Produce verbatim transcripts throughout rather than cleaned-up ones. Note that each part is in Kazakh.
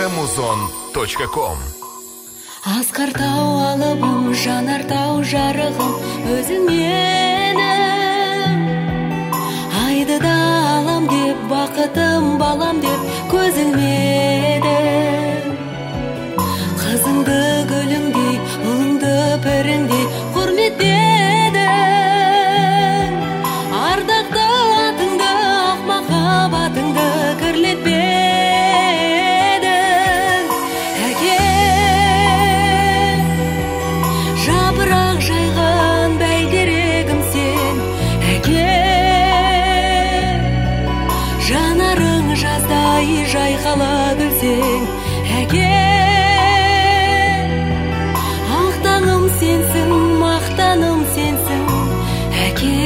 камузон точка ком. Асқар тау алыбым, жанар тау жарығым, өзің менің. Айды да алам деп, бақытым балам деп, көзілмедің. Қызыңды гүліңдей, ұлыңды піріңдей, құрметтедің. Ардақты атыңды, ақ махаббатыңды кірлетпедің. Әке, жапырақ жайған бәйтерегім сен. Әке, жанарың жаздай жайқала күлсең. Әке, ақтаңым сенсің, мақтаным сенсің. Әке,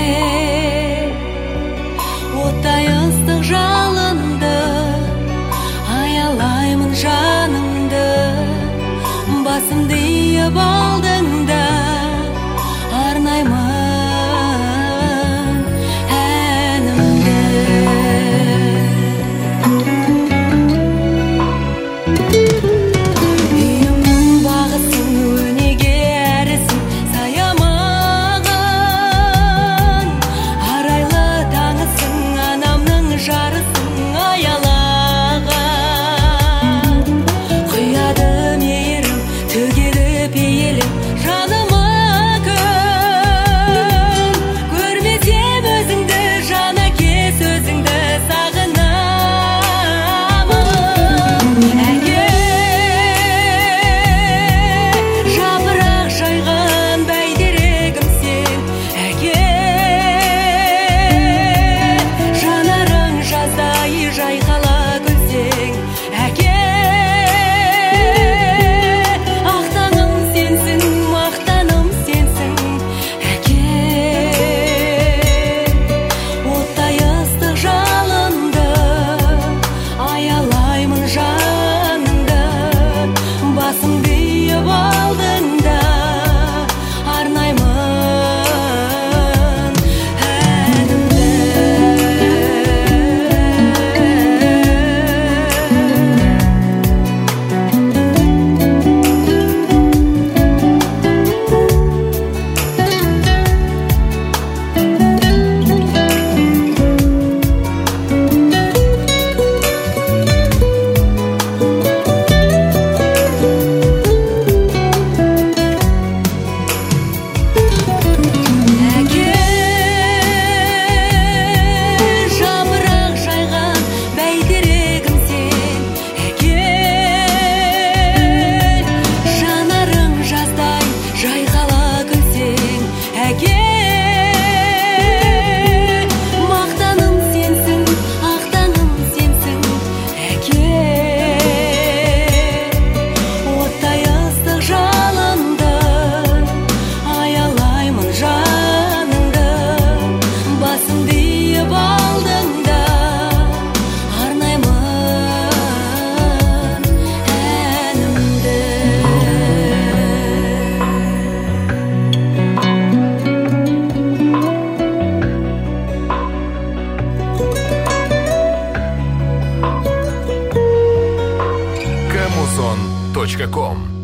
оттай ыстық жалынды, аялаймын жаныңды. Басымды иіп алдың да, арнаймын әнімді. Үйімнің бағысың, өнеге әрісің, саямағын. Арайлы таңысың, анамның жарысың, аялаған. Құяды мейірім, төгеді пейілім, жаныма күн. Көрмесем өзіңді, жан әке сөзіңді сағынамын. Әке, жапырақ жайған бәйтерегім сен. Әке, жанарың жаздай жайқала күлсең. Әке, ақтаным сенсің, мақтаным сенсің. Әке, оттай ыстық жалынды, аялаймын жаныңды. Басымды иіп алдың да, арнаймын әнімді. Әке, жапырақ жайған бәйтерегім сен. Әке, жанарың жаздай жайқала күлсең. Әке, мақтаным сенсің, ақтаным сенсің. Әке, оттай ыстық жалынды, аялаймын жаныңды. Басымды иіп алдың да, арнаймын әнімді. камузон точка ком.